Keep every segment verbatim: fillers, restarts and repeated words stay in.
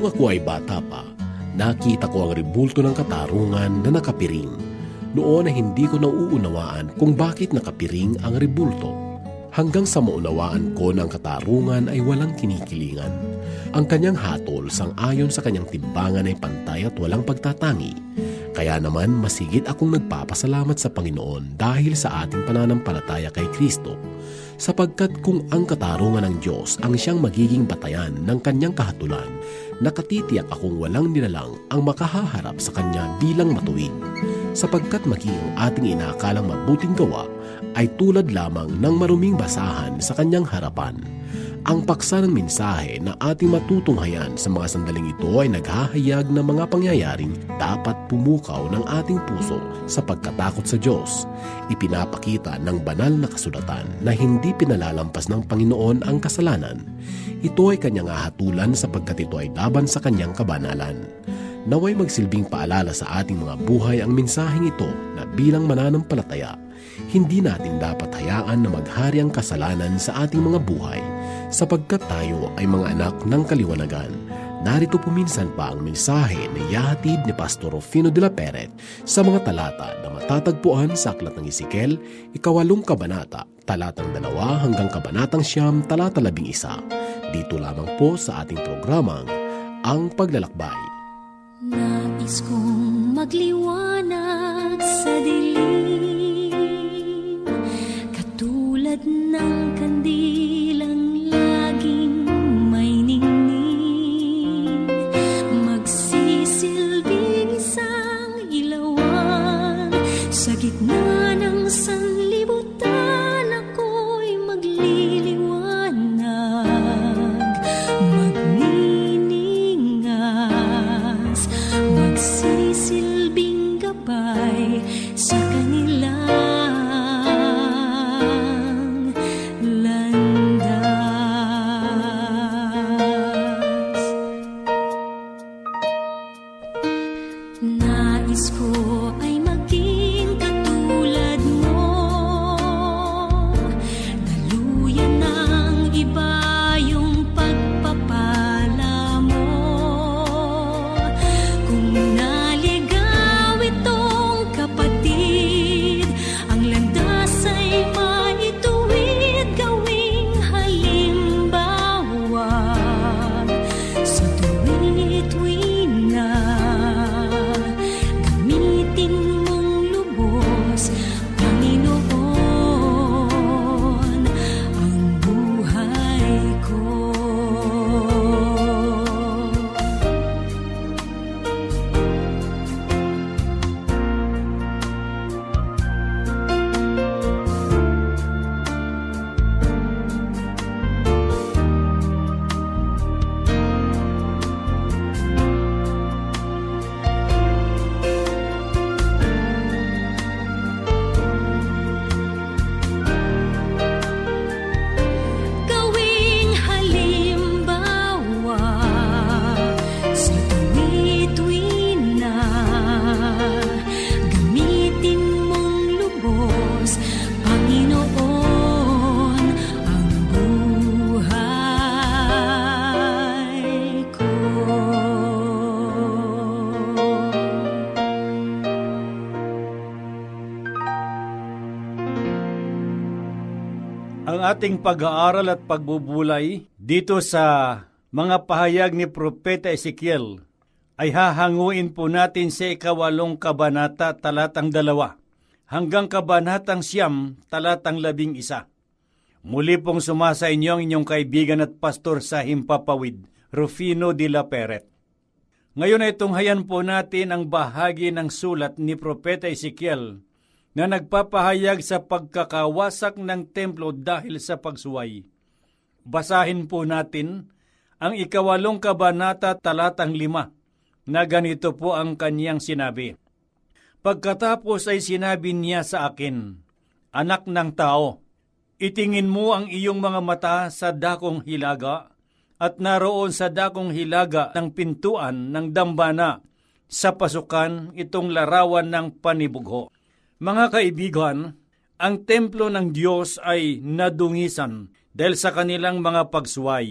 Noong ako ay bata pa, nakita ko ang rebulto ng katarungan na nakapiring. Noon ay hindi ko nauunawaan kung bakit nakapiring ang rebulto. Hanggang sa maunawaan ko na ang katarungan ay walang kinikilingan. Ang kanyang hatol sang-ayon sa kanyang timbangan ay pantay at walang pagtatangi. Kaya naman masigit akong nagpapasalamat sa Panginoon dahil sa ating pananampalataya kay Kristo. Sapagkat kung ang katarungan ng Diyos ang siyang magiging batayan ng kanyang kahatulan, nakatitiyak akong walang nilalang ang makahaharap sa kanya bilang matuwid. Sapagkat maging ang ating inakalang mabuting gawa ay tulad lamang ng maruming basahan sa kanyang harapan. Ang paksa ng mensahe na ating matutunghayan sa mga sandaling ito ay naghahayag ng mga pangyayaring dapat pumukaw ng ating puso sa pagkatakot sa Diyos. Ipinapakita ng banal na kasulatan na hindi pinalalampas ng Panginoon ang kasalanan. Ito ay kanyang hahatulan sapagkat ito ay laban sa kanyang kabanalan. Naway magsilbing paalala sa ating mga buhay ang mensaheng ito na bilang mananampalataya, hindi natin dapat hayaan na maghari ang kasalanan sa ating mga buhay sapagkat tayo ay mga anak ng kaliwanagan. Narito po minsan pa ang mensahe na ihahatid ni Pastor Rufino de la Peret sa mga talata na matatagpuan sa Aklat ng Ezekiel, ikawalong kabanata, talatang dalawa hanggang kabanatang siyam, talata labing isa. Dito lamang po sa ating programang Ang Paglalakbay. Nais kong magliwanag sa dilim, katulad ng kandilang laging may ningning, magsisilbing isang ilawan sa gitna ng sanlibutan. Ako'y magliliwanag, magniningas, magsisilbing gabay sa kanilang landas. Nais ko ay maging katulad mo, daluyan ng iba yung pagpapala mo. Kung naligaw itong kapatid, ang landas ay maituwid, gawing halimbawa sa tuwi-tuwi na. Gamitin mong lubos, Panginoon, ang buhay ko. Gawing halimbawa sa tuwi-tuwi na. Gamitin mong lubos, Panginoon, ang buhay ko. Ang ating pag-aaral at pagbubulay dito sa mga pahayag ni Propeta Ezekiel ay hahanguin po natin sa ikawalong kabanata talatang dalawa hanggang kabanatang siyam talatang labing isa. Muli pong sumasa inyo ang inyong kaibigan at pastor sa Himpapawid, Rufino de la Peret. Ngayon ay tunghayan po natin ang bahagi ng sulat ni Propeta Ezekiel na nagpapahayag sa pagkakawasak ng templo dahil sa pagsuway. Basahin po natin ang ikawalong kabanata talatang lima na ganito po ang kaniyang sinabi. Pagkatapos ay sinabi niya sa akin, Anak ng tao, itingin mo ang iyong mga mata sa dakong hilaga at naroon sa dakong hilaga ng pintuan ng dambana sa pasukan itong larawan ng panibugho. Mga kaibigan, ang templo ng Diyos ay nadungisan dahil sa kanilang mga pagsuway.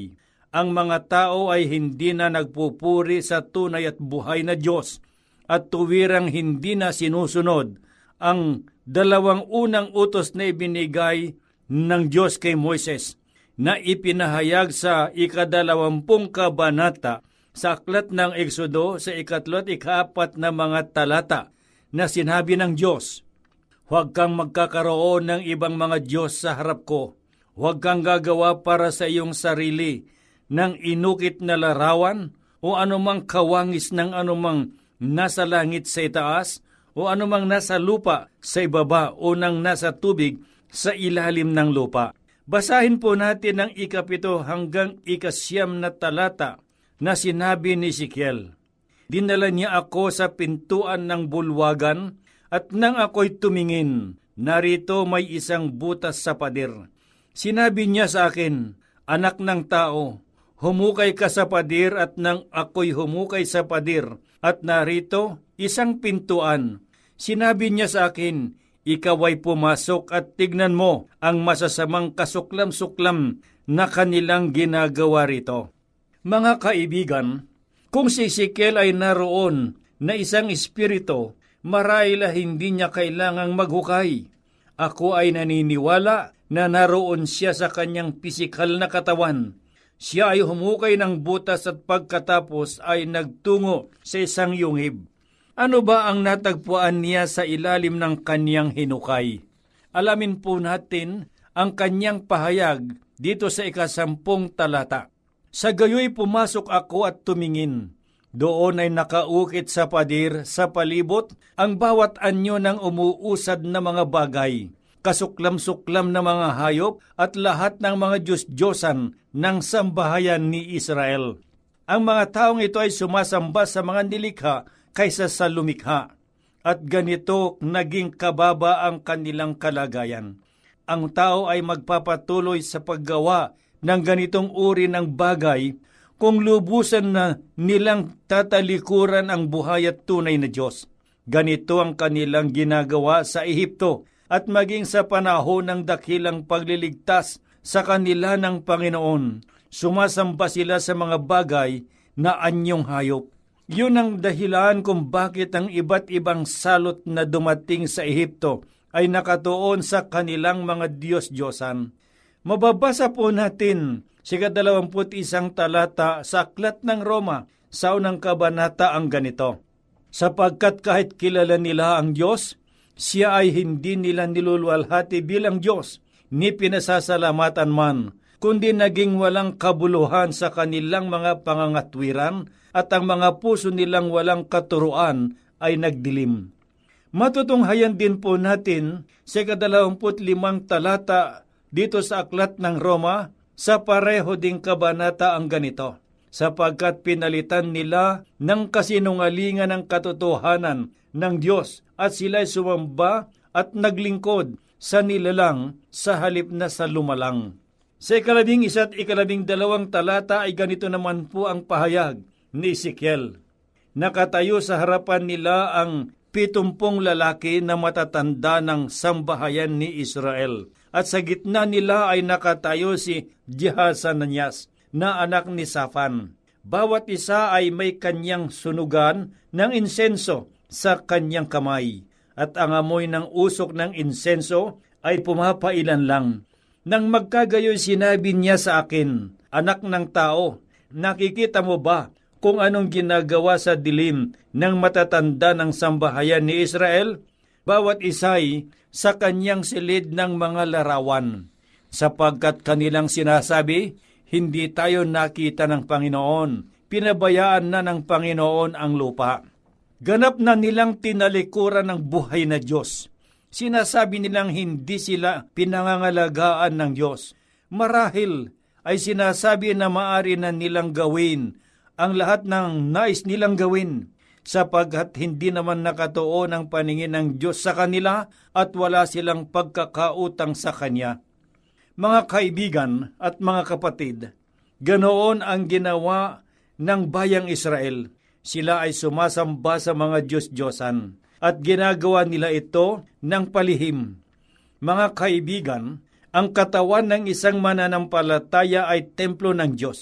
ang mga tao ay hindi na nagpupuri sa tunay at buhay na Diyos at tuwirang hindi na sinusunod ang dalawang unang utos na ibinigay ng Diyos kay Moises na ipinahayag sa ikadalawampung kabanata sa aklat ng Eksodo sa ikatlo at ikaapat na mga talata na sinabi ng Diyos, "Huwag kang magkakaroon ng ibang mga Diyos sa harap ko. Huwag kang gagawa para sa iyong sarili ng inukit na larawan o anumang kawangis ng anumang nasa langit sa itaas o anumang nasa lupa sa ibaba o nang nasa tubig sa ilalim ng lupa." Basahin po natin ang ikapito hanggang ikasyam na talata na sinabi ni Ezekiel, "Dinala niya ako sa pintuan ng bulwagan at nang ako'y tumingin, narito may isang butas sa pader. Sinabi niya sa akin, 'Anak ng tao, humukay ka sa pader,' at nang ako'y humukay sa pader at narito isang pintuan. Sinabi niya sa akin, 'Ikaw ay pumasok at tignan mo ang masasamang kasuklam-suklam na kanilang ginagawa rito.'" Mga kaibigan, kung si Ezekiel ay naroon na isang espiritu, marahil hindi niya kailangang maghukay. Ako ay naniniwala na naroon siya sa kanyang pisikal na katawan. Siya ay humukay ng butas at pagkatapos ay nagtungo sa isang yungib. Ano ba ang natagpuan niya sa ilalim ng kanyang hinukay? Alamin po natin ang kanyang pahayag dito sa ikasampung talata. "Sa gayoy pumasok ako at tumingin. Doon ay nakaukit sa pader sa palibot ang bawat anyo ng umuusad na mga bagay, kasuklam-suklam na mga hayop at lahat ng mga Diyos-Diyosan ng sambahayan ni Israel. Ang mga taong ito ay sumasamba sa mga nilikha kaysa sa lumikha, at ganito naging kababa ang kanilang kalagayan. Ang tao ay magpapatuloy sa paggawa ng ganitong uri ng bagay kung lubusan na nilang tatalikuran ang buhay at tunay na Diyos. Ganito ang kanilang ginagawa sa Ehipto at maging sa panahon ng dakilang pagliligtas sa kanila ng Panginoon. Sumasamba sila sa mga bagay na anyong hayop. Yun ang dahilan kung bakit ang iba't ibang salot na dumating sa Ehipto ay nakatuon sa kanilang mga Diyos-Diyosan. Mababasa po natin sa ikadalawamput isang talata sa aklat ng Roma sa unang kabanata ang ganito, "Sapagkat kahit kilala nila ang Diyos, siya ay hindi nila niluluwalhati bilang Diyos, ni pinasasalamatan man, kundi naging walang kabuluhan sa kanilang mga pangangatwiran at ang mga puso nilang walang katuruan ay nagdilim." Matutunghayan din po natin sa ikadalawamput limang talata dito sa aklat ng Roma, sa pareho ding kabanata ang ganito, "Sapagkat pinalitan nila ng kasinungalingan ng katotohanan ng Diyos at sila'y sumamba at naglingkod sa nilalang sa halip na sa lumalang." Sa ikalabing isa't ikalabing dalawang talata ay ganito naman po ang pahayag ni Ezekiel. "Nakatayo sa harapan nila ang pitumpong lalaki na matatanda ng sambahayan ni Israel. At sa gitna nila ay nakatayo si Jehazanias na anak ni Safan. Bawat isa ay may kanyang sunugan ng insenso sa kanyang kamay. At ang amoy ng usok ng insenso ay pumapailan lang. Nang magkagayoy sinabi niya sa akin, 'Anak ng tao, nakikita mo ba kung anong ginagawa sa dilim ng matatanda ng sambahayan ni Israel? Bawat isa'y sa kanyang silid ng mga larawan, sapagkat kanilang sinasabi, hindi tayo nakita ng Panginoon, pinabayaan na ng Panginoon ang lupa." Ganap na nilang tinalikuran ng buhay na Diyos. Sinasabi nilang hindi sila pinangangalagaan ng Diyos. Marahil ay sinasabi na maaari na nilang gawin ang lahat ng nais nilang gawin, sapagkat hindi naman nakatuon ang paningin ng Diyos sa kanila at wala silang pagkakautang sa Kanya. Mga kaibigan at mga kapatid, ganoon ang ginawa ng bayang Israel. Sila ay sumasamba sa mga Diyos-Diyosan at ginagawa nila ito ng palihim. Mga kaibigan, ang katawan ng isang mananampalataya ay templo ng Diyos.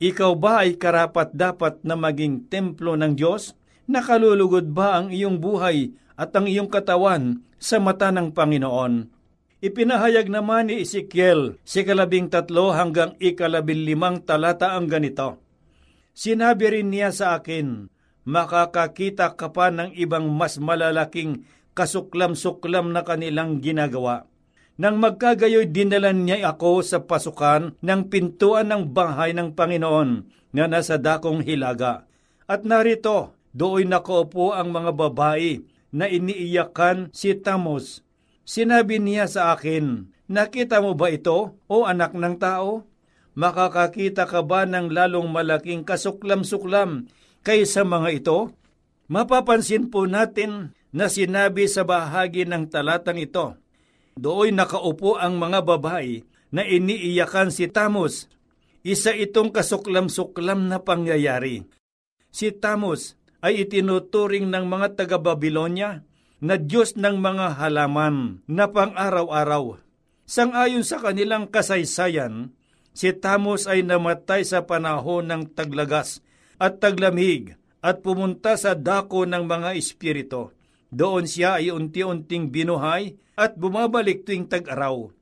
Ikaw ba ay karapat-dapat na maging templo ng Diyos? Nakalulugod ba ang iyong buhay at ang iyong katawan sa mata ng Panginoon? Ipinahayag naman ni Ezekiel sa ikalabing tatlo hanggang ikalabing limang talata ang ganito. Sinabi rin niya sa akin, makakakita ka pa ng ibang mas malalaking kasuklam-suklam na kanilang ginagawa. Nang magkagayoy, dinalan niya ako sa pasukan ng pintuan ng bahay ng Panginoon na nasa dakong hilaga. At narito, doon nakaupo ang mga babae na iniiyakan si Tammuz. Sinabi niya sa akin, nakita mo ba ito, o anak ng tao? Makakakita ka ba ng lalong malaking kasuklam-suklam kaysa mga ito? Mapapansin po natin na sinabi sa bahagi ng talatang ito, doon nakaupo ang mga babae na iniiyakan si Tammuz. Isa itong kasuklam-suklam na pangyayari. Si Tammuz ay itinuturing ng mga taga-Babilonya na Diyos ng mga halaman na pang-araw-araw. Sang-ayon sa kanilang kasaysayan, si Tammuz ay namatay sa panahon ng taglagas at taglamig at pumunta sa dako ng mga espiritu. Doon siya ay unti-unting binuhay at bumabalik tuwing tag-araw.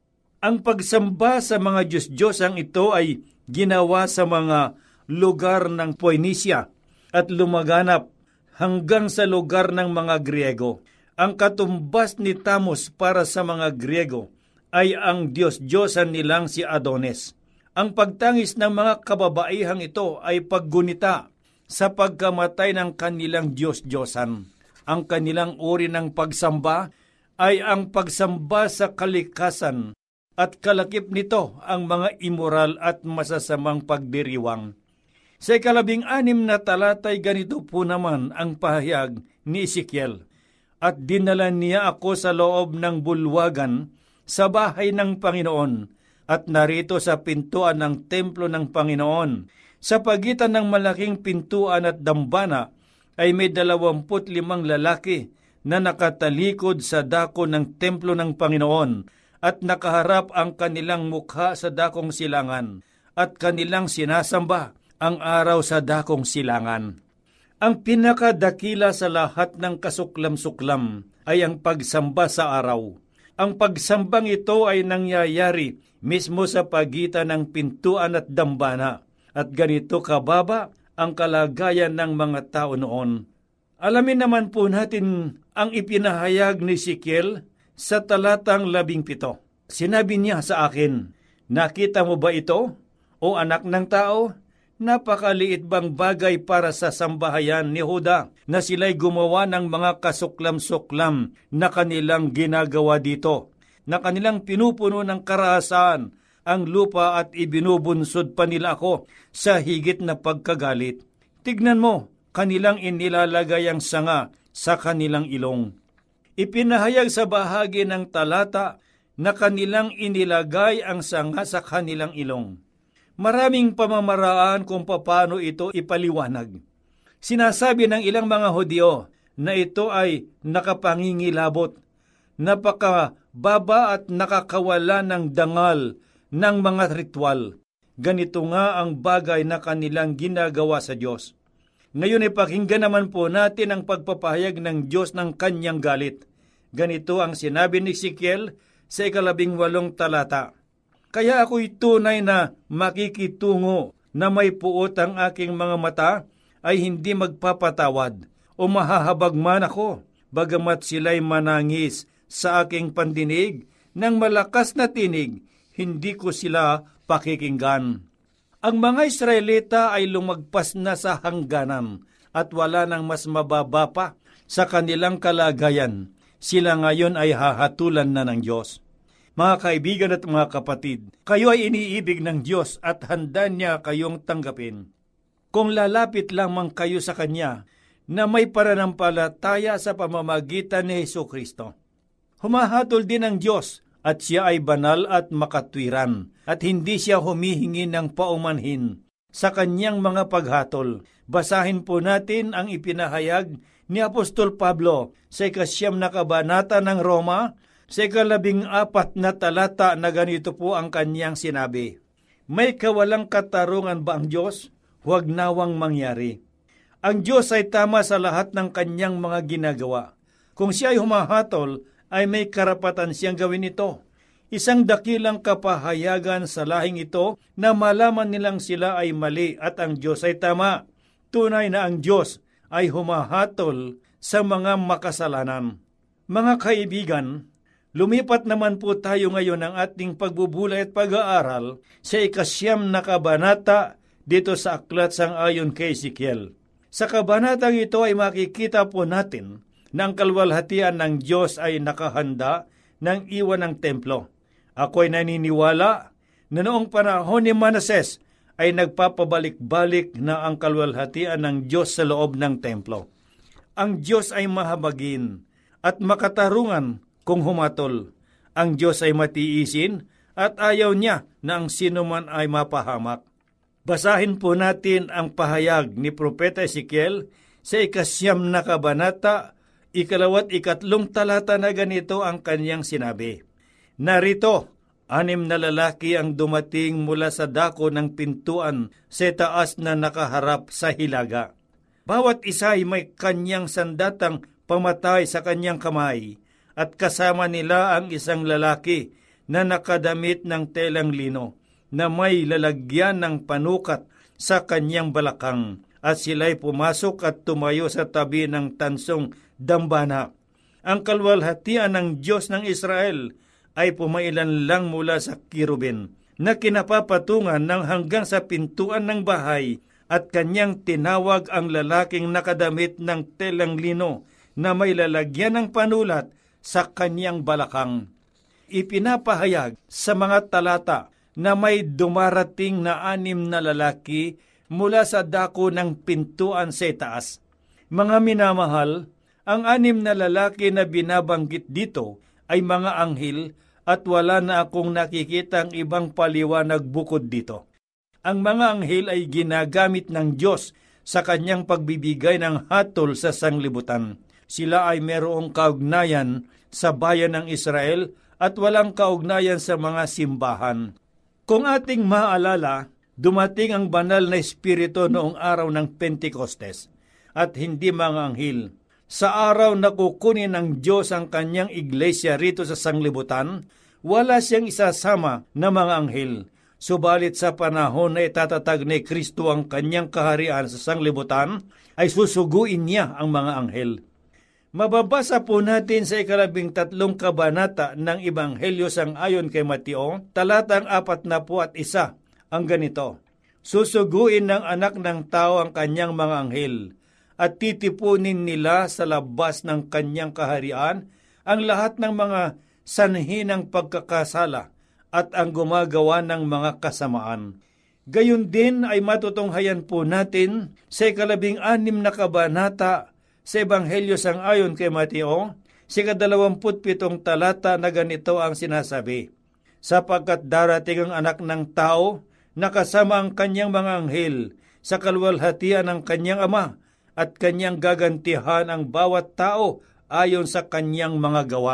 Ang pagsamba sa mga Diyos-Diyosang ito ay ginawa sa mga lugar ng Phoenicia at lumaganap hanggang sa lugar ng mga Griego. Ang katumbas ni Tammuz para sa mga Griego ay ang Diyos-Diyosan nilang si Adonis. Ang pagtangis ng mga kababaihang ito ay paggunita sa pagkamatay ng kanilang Diyos-Diyosan. Ang kanilang uri ng pagsamba ay ang pagsamba sa kalikasan at kalakip nito ang mga immoral at masasamang pagdiriwang. Sa ikalabing anim na talatay ganito po naman ang pahayag ni Ezekiel. At dinala niya ako sa loob ng bulwagan sa bahay ng Panginoon at narito sa pintuan ng templo ng Panginoon. Sa pagitan ng malaking pintuan at dambana ay may dalawamput limang lalaki na nakatalikod sa dako ng templo ng Panginoon at nakaharap ang kanilang mukha sa dakong silangan at kanilang sinasamba ang araw sa dakong silangan. Ang pinakadakila sa lahat ng kasuklam-suklam ay ang pagsamba sa araw. Ang pagsambang ito ay nangyayari mismo sa pagitan ng pintuan at dambana, at ganito kababa ang kalagayan ng mga tao noon. Alamin naman po natin ang ipinahayag ni Ezekiel sa talatang labing pito. Sinabi niya sa akin, nakita mo ba ito, o anak ng tao? Napakaliit bang bagay para sa sambahayan ni Huda na sila'y gumawa ng mga kasuklam-suklam na kanilang ginagawa dito, na kanilang pinupuno ng karahasan ang lupa at ibinubunsod pa nila ako sa higit na pagkagalit. Tignan mo, kanilang inilalagay ang sanga sa kanilang ilong. Ipinahayag sa bahagi ng talata na kanilang inilagay ang sanga sa kanilang ilong. Maraming pamamaraan kung paano ito ipaliwanag. Sinasabi ng ilang mga Hudyo na ito ay nakapangingilabot, napakababa at nakakawala ng dangal ng mga ritual. Ganito nga ang bagay na kanilang ginagawa sa Diyos. Ngayon ay pakinggan naman po natin ang pagpapahayag ng Diyos ng kanyang galit. Ganito ang sinabi ni Ezekiel sa ikalabing walong talata. Kaya ako'y tunay na makikitungo na may puot ang aking mga mata ay hindi magpapatawad o mahahabag man ako, bagamat sila'y manangis sa aking pandinig ng malakas na tinig, hindi ko sila pakikinggan. Ang mga Israelita ay lumagpas na sa hangganan at wala nang mas mababa pa sa kanilang kalagayan. Sila ngayon ay hahatulan na ng Diyos. Mga kaibigan at mga kapatid, kayo ay iniibig ng Diyos at handa niya kayong tanggapin. Kung lalapit lamang kayo sa Kanya na may pananampalataya sa pamamagitan ni Jesucristo. Humahatol din ang Diyos at siya ay banal at makatwiran at hindi siya humihingi ng paumanhin sa Kanyang mga paghatol. Basahin po natin ang ipinahayag ni Apostol Pablo sa ikasyam na kabanata ng Roma, sa ikalabing apat na talata na ganito po ang kanyang sinabi. May kawalang katarungan ba ang Diyos? Huwag nawang mangyari. Ang Diyos ay tama sa lahat ng kanyang mga ginagawa. Kung siya ay humahatol, ay may karapatan siyang gawin ito. Isang dakilang kapahayagan sa lahing ito na malaman nilang sila ay mali at ang Diyos ay tama. Tunay na ang Diyos ay humahatol sa mga makasalanan. Mga kaibigan, lumipat naman po tayo ngayon ng ating pagbubulay at pag-aaral sa ikasyam na kabanata dito sa aklat sang-ayon kay Ezekiel. Sa kabanatang ito ay makikita po natin na ang kalwalhatian ng Diyos ay nakahanda ng iwan ng templo. Ako'y naniniwala na noong panahon ni Manases ay nagpapabalik-balik na ang kalwalhatian ng Diyos sa loob ng templo. Ang Diyos ay mahabagin at makatarungan kung humatol. Ang Diyos ay matiisin at ayaw niya na ang sinuman ay mapahamak. Basahin po natin ang pahayag ni Propeta Ezekiel sa ikasyam na kabanata, ikalawat ikatlong talata na ganito ang kanyang sinabi. Narito, anim na lalaki ang dumating mula sa dako ng pintuan sa taas na nakaharap sa hilaga. Bawat isa ay may kanyang sandatang pamatay sa kanyang kamay, at kasama nila ang isang lalaki na nakadamit ng telang lino, na may lalagyan ng panukat sa kanyang balakang, at sila'y pumasok at tumayo sa tabi ng tansong dambana. Ang kalwalhatian ng Diyos ng Israel ay pumailan lang mula sa kirubin, na kinapapatungan ng hanggang sa pintuan ng bahay, at kanyang tinawag ang lalaking nakadamit ng telang lino na may lalagyan ng panulat sa kanyang balakang. Ipinapahayag sa mga talata na may dumarating na anim na lalaki mula sa dako ng pintuan sa taas. Mga minamahal, ang anim na lalaki na binabanggit dito ay mga anghel at wala na akong nakikitang ibang paliwanag bukod dito. Ang mga anghel ay ginagamit ng Diyos sa kanyang pagbibigay ng hatol sa sanglibutan. Sila ay merong kaugnayan sa bayan ng Israel at walang kaugnayan sa mga simbahan. Kung ating maalala, dumating ang banal na espiritu noong araw ng Pentekostes at hindi mga anghel. Sa araw na kukunin ng Diyos ang kanyang iglesia rito sa sanglibutan, wala siyang isasama na mga anghel. Subalit sa panahon na itatatag ni Kristo ang kanyang kaharian sa sanglibutan, ay susuguin niya ang mga anghel. Mababasa po natin sa ikalabing tatlong kabanata ng Ebanghelyo sang-ayon kay Mateo, talatang apat na po at isa, ang ganito. Susuguin ng anak ng tao ang kanyang mga anghel, at titipunin nila sa labas ng kanyang kaharian ang lahat ng mga sanhi ng pagkakasala at ang gumagawa ng mga kasamaan. Gayon din ay matutunghayan po natin sa ikalabing anim na kabanata sa Ebanghelyo sang-ayon kay Mateo, sa kadalawamput pitong talata na ganito ang sinasabi. Sapagkat darating ang anak ng tao, nakasama ang kanyang mga anghel, sa kalwalhatian ng kanyang ama, at kanyang gagantihan ang bawat tao ayon sa kanyang mga gawa.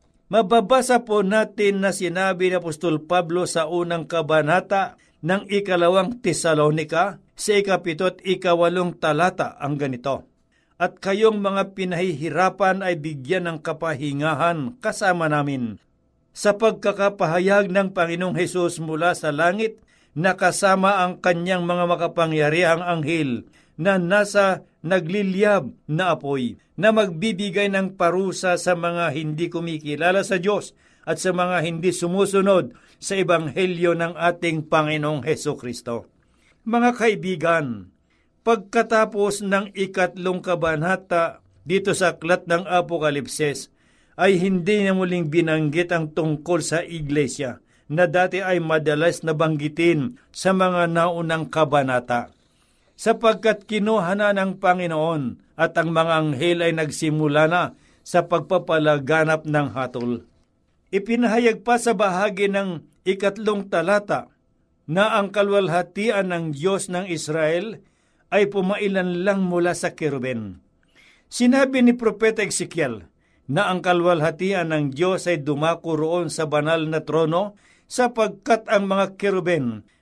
Mababasa po natin na sinabi ni Apostol Pablo sa unang kabanata ng ikalawang Tesalonika sa ikapito't ikawalong talata ang ganito. At kayong mga pinahihirapan ay bigyan ng kapahingahan kasama namin sa pagkakapahayag ng Panginoong Hesus mula sa langit na kasama ang kanyang mga makapangyarihang anghel na nasa nagliliyab na apoy, na magbibigay ng parusa sa mga hindi kumikilala sa Diyos at sa mga hindi sumusunod sa Ebanghelyo ng ating Panginoong Hesukristo. Mga kaibigan, pagkatapos ng ikatlong kabanata dito sa aklat ng Apokalipses, ay hindi na muling binanggit ang tungkol sa iglesia na dati ay madalas nabanggitin sa mga naunang kabanata. Sapagkat kinuha na ng Panginoon at ang mga anghel ay nagsimula na sa pagpapalaganap ng hatol. Ipinahayag pa sa bahagi ng ikatlong talata na ang kalwalhatian ng Diyos ng Israel ay pumailan lang mula sa keruben. Sinabi ni Propeta Ezekiel na ang kalwalhatian ng Diyos ay dumako roon sa banal na trono sapagkat ang mga keruben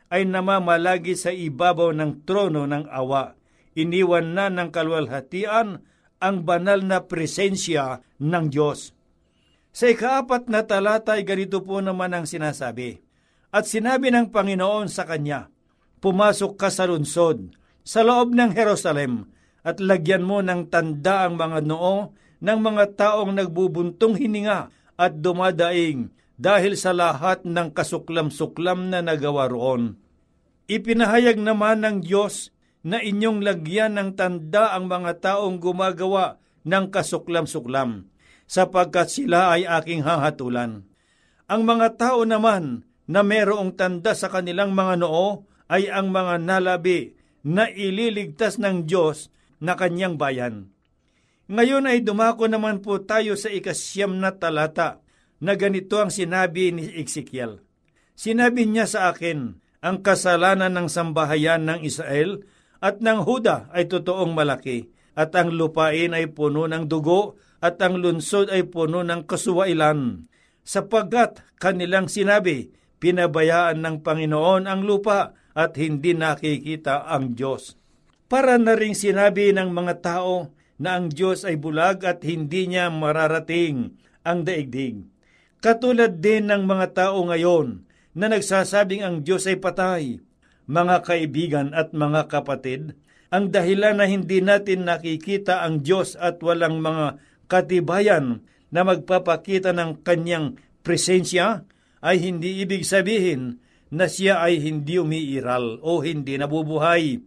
ay namamalagi sa ibabaw ng trono ng awa. Iniwan na ng kaluwalhatian ang banal na presensya ng Diyos. Sa ikaapat na talata ay ganito po naman ang sinasabi. At sinabi ng Panginoon sa kanya, pumasok ka sa lungsod, sa loob ng Jerusalem, at lagyan mo ng tanda ang mga noo ng mga taong nagbubuntong hininga at dumadaing dahil sa lahat ng kasuklam-suklam na nagawa roon. Ipinahayag naman ng Diyos na inyong lagyan ng tanda ang mga taong gumagawa ng kasuklam-suklam, sapagkat sila ay aking hahatulan. Ang mga tao naman na mayroong tanda sa kanilang mga noo ay ang mga nalabi na ililigtas ng Diyos na kanyang bayan. Ngayon ay dumako naman po tayo sa ikasyam na talata na ganito ang sinabi ni Ezekiel. Sinabi niya sa akin, ang kasalanan ng sambahayan ng Israel at ng Huda ay totoong malaki, at ang lupain ay puno ng dugo, at ang lunsod ay puno ng kasuwailan. Sapagkat kanilang sinabi, pinabayaan ng Panginoon ang lupa at hindi nakikita ang Diyos. Para na ring sinabi ng mga tao na ang Diyos ay bulag at hindi niya mararating ang daigdig. Katulad din ng mga tao ngayon na nagsasabing ang Diyos ay patay. Mga kaibigan at mga kapatid, ang dahilan na hindi natin nakikita ang Diyos at walang mga katibayan na magpapakita ng kanyang presensya ay hindi ibig sabihin na siya ay hindi umiiral o hindi nabubuhay.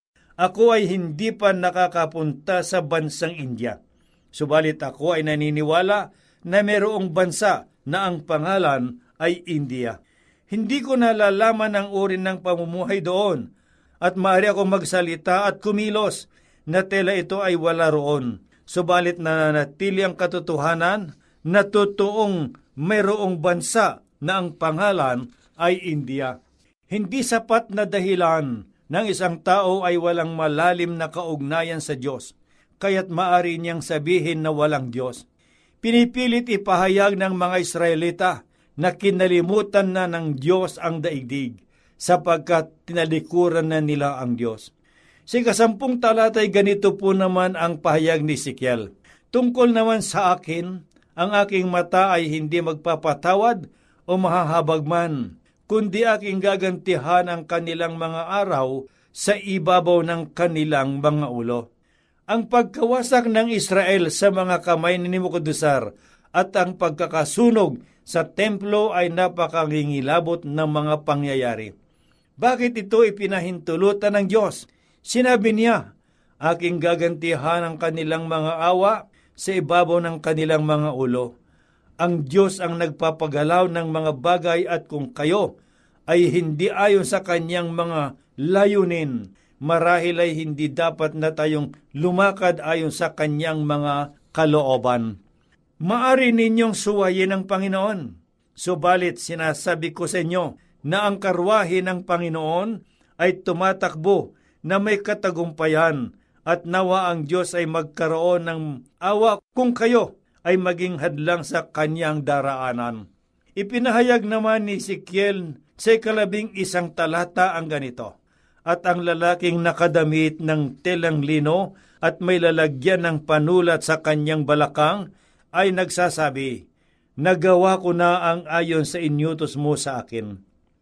Ako ay hindi pa nakakapunta sa bansang India. Subalit ako ay naniniwala na mayroong bansa na ang pangalan ay India. Hindi ko nalalaman ang uri ng pamumuhay doon at maaari akong magsalita at kumilos na tela ito ay wala roon. Subalit nananatili ang katotohanan na totoong mayroong bansa na ang pangalan ay India. Hindi sapat na dahilan ng isang tao ay walang malalim na kaugnayan sa Diyos, kaya't maaari niyang sabihin na walang Diyos. Pinipilit ipahayag ng mga Israelita na kinalimutan na ng Diyos ang daigdig, sapagkat tinalikuran na nila ang Diyos. Sa ikasampung talata ay ganito po naman ang pahayag ni Ezekiel. Tungkol naman sa akin, ang aking mata ay hindi magpapatawad o mahahabag man, kundi aking gagantihan ang kanilang mga araw sa ibabaw ng kanilang mga ulo. Ang pagkawasak ng Israel sa mga kamay ni Nebuchadnezzar at ang pagkakasunog sa templo ay napakangingilabot ng mga pangyayari. Bakit ito ipinahintulutan ng Diyos? Sinabi niya, aking gagantihan ang kanilang mga awa sa ibabaw ng kanilang mga ulo. Ang Diyos ang nagpapagalaw ng mga bagay at kung kayo ay hindi ayon sa kanyang mga layunin, marahil ay hindi dapat na tayong lumakad ayon sa kanyang mga kalooban. Maari ninyong suwayin ang Panginoon. Subalit sinasabi ko sa inyo na ang karwahe ng Panginoon ay tumatakbo na may katagumpayan at nawa ang Diyos ay magkaroon ng awa kung kayo ay maging hadlang sa kanyang daraanan. Ipinahayag naman ni Ezekiel sa ikalabing isang talata ang ganito, at ang lalaking nakadamit ng telang lino at may lalagyan ng panulat sa kanyang balakang ay nagsasabi, nagawa ko na ang ayon sa inyutos mo sa akin.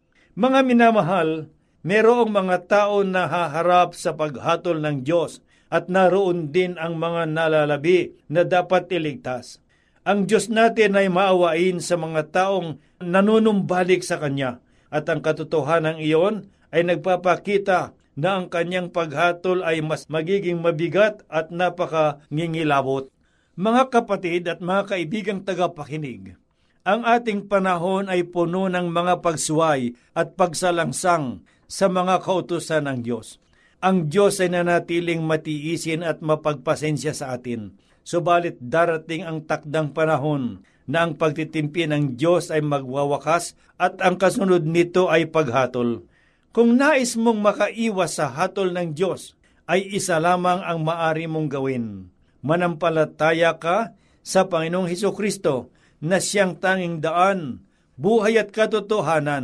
Mga minamahal, merong mga tao na haharap sa paghatol ng Diyos at naroon din ang mga nalalabi na dapat iligtas. Ang Diyos natin ay maawain sa mga taong nanunumbalik sa Kanya at ang katotohanan iyon ay nagpapakita na ang Kanyang paghatol ay mas magiging mabigat at napakangingilabot. Mga kapatid at mga kaibigang tagapakinig, ang ating panahon ay puno ng mga pagsuway at pagsalangsang sa mga kautusan ng Diyos. Ang Diyos ay nanatiling matiisin at mapagpasensya sa atin. Subalit darating ang takdang panahon na ang pagtitimpi ng Diyos ay magwawakas at ang kasunod nito ay paghatol. Kung nais mong makaiwas sa hatol ng Diyos, ay isa lamang ang maari mong gawin. Manampalataya ka sa Panginoong Hesukristo na siyang tanging daan, buhay at katotohanan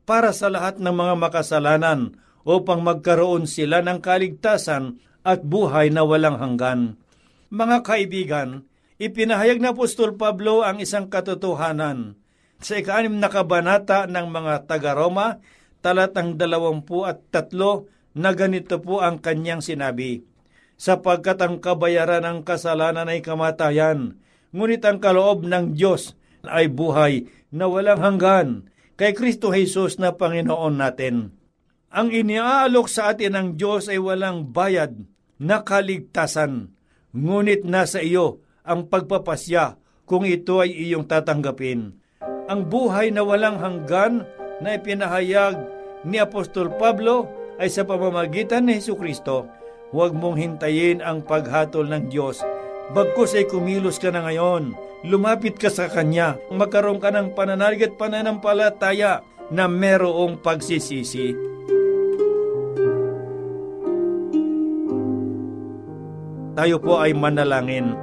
para sa lahat ng mga makasalanan upang magkaroon sila ng kaligtasan at buhay na walang hanggan. Mga kaibigan, ipinahayag na Apostol Pablo ang isang katotohanan sa ika-anim na kabanata ng mga taga-Roma, talatang dalawampu at tatlo, na ganito po ang kanyang sinabi, sapagkat ang kabayaran ng kasalanan ay kamatayan, ngunit ang kaloob ng Diyos ay buhay na walang hanggan kay Kristo Jesus na Panginoon natin. Ang iniaalok sa atin ng Diyos ay walang bayad na kaligtasan, ngunit nasa iyo ang pagpapasya kung ito ay iyong tatanggapin. Ang buhay na walang hanggan na ipinahayag ni Apostol Pablo ay sa pamamagitan ni Hesukristo. Huwag mong hintayin ang paghatol ng Diyos. Bagkus ay kumilos ka na ngayon. Lumapit ka sa Kanya. Magkaroon ka ng pananalig at pananampalataya na merong pagsisisi. Tayo po ay manalangin.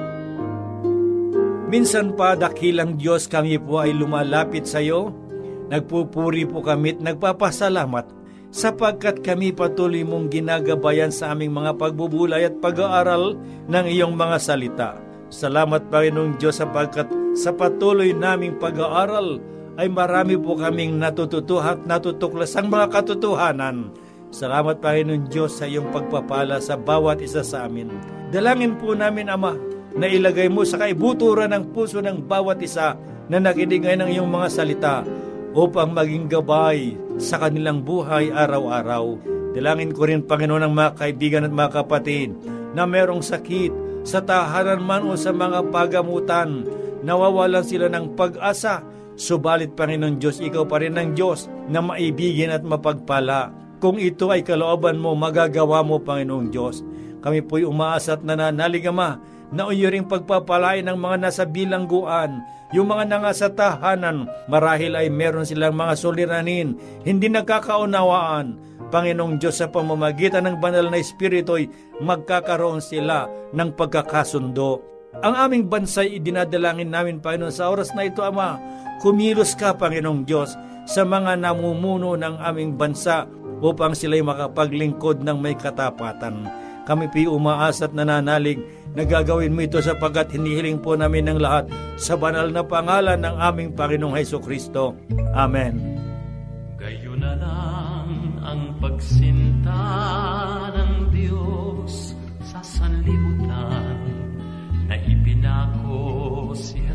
Minsan pa, dakilang Diyos, kami po ay lumalapit sa iyo. Nagpupuri po kami at nagpapasalamat sapagkat kami patuloy mong ginagabayan sa aming mga pagbubulay at pag-aaral ng iyong mga salita. Salamat, Panginoong Diyos, sapagkat sa patuloy naming pag-aaral ay marami po kaming natututuhan at natutuklasang mga katotohanan. Salamat, Panginoong Diyos, sa iyong pagpapala sa bawat isa sa amin. Dalangin po namin, Ama, na ilagay mo sa kaibuturan ng puso ng bawat isa na nakinig ngayon ng iyong mga salita upang maging gabay sa kanilang buhay araw-araw. Dalangin ko rin, Panginoon, ng mga kaibigan at mga kapatid na merong sakit sa tahanan man o sa mga pagamutan, nawawalan sila ng pag-asa. Subalit, Panginoon Diyos, ikaw pa rin ang Diyos na maibigin at mapagpala. Kung ito ay kalooban mo, magagawa mo, Panginoong Diyos. Kami po'y umaasa at nananalig, Ama, na iyo ring pagpapalain ng mga nasa bilangguan, yung mga nangasa tahanan, marahil ay meron silang mga suliranin, hindi nagkakaunawaan. Panginoong Diyos, sa pamamagitan ng banal na Espiritu ay magkakaroon sila ng pagkakasundo. Ang aming bansa'y idinadalangin namin, Panginoon, sa oras na ito, Ama. Kumilos ka, Panginoong Diyos, sa mga namumuno ng aming bansa upang sila'y makapaglingkod ng may katapatan. Kami pi umaasa at nananalig na gagawin mo ito sapagkat hinihiling po namin ng lahat sa banal na pangalan ng aming Panginoong Hesukristo. Amen. Gayo na lang ang pagsinta ng Diyos sa sanlibutan na ipinako si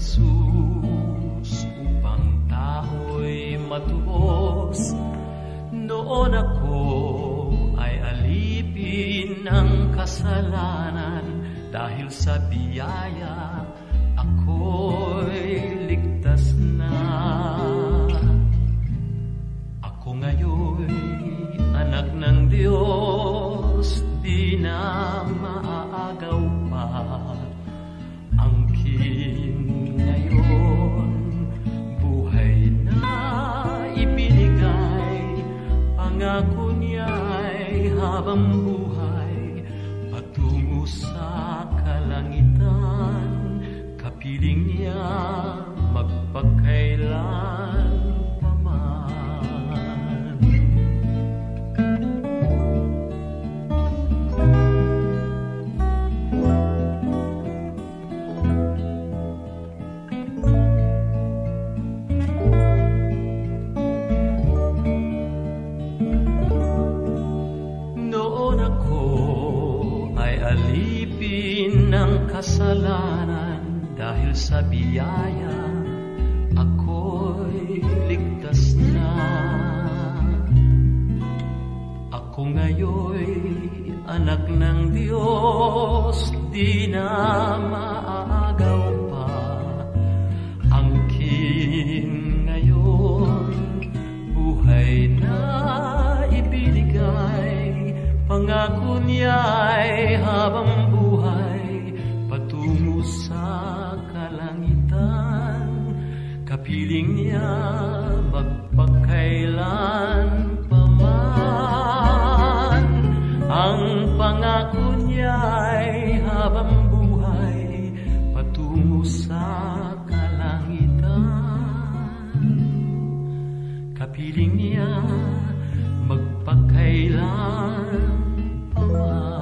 Jesus upang tao'y matubos. Noon ako ay alipin ng kasalanan, dahil sa biyaya ako'y ligtas na. Ako ngayon'y anak ng Diyos, di na maaagaw pa. Ang king ngayon, buhay na ibinigay, pangako niya'y habang buhay, patungo sa kalangitan, kapiling niya magpakailan paman. Noon ako ay alipin ng kasalanan, dahil sa biyaya ako'y ligtas na. Ako ngayon'y anak ng Diyos, di na maaagaw pa. Ang king ngayon, buhay na ibinigay, pangako niya'y habang buhay, patungo sa kalangitan, kapiling niya magpakailan paman. Ang pangako niya'y habang buhay, patungo sa kalangitan, kapiling niya magpakailan pa man.